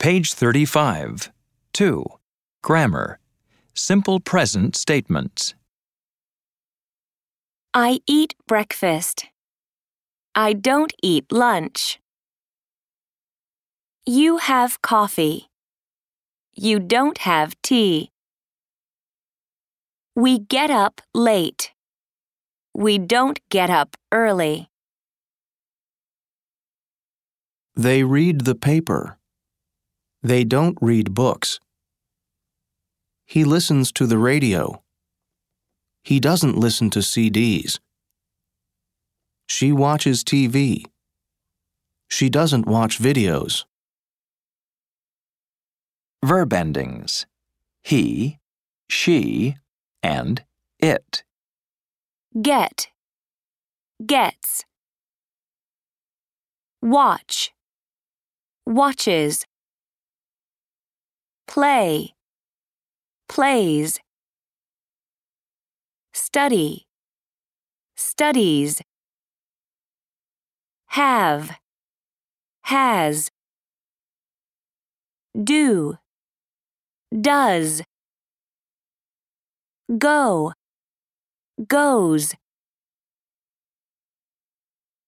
Page 35. 2. Grammar. Simple present statements. I eat breakfast. I don't eat lunch. You have coffee. You don't have tea. We get up late. We don't get up early. They read the paper. They don't read books. He listens to the radio. He doesn't listen to CDs. She watches TV. She doesn't watch videos. Verb endings. He, she, and it. Get. Gets. Watch. Watches. Play. Plays. Study. Studies. Have. Has. Do. Does. Go. Goes.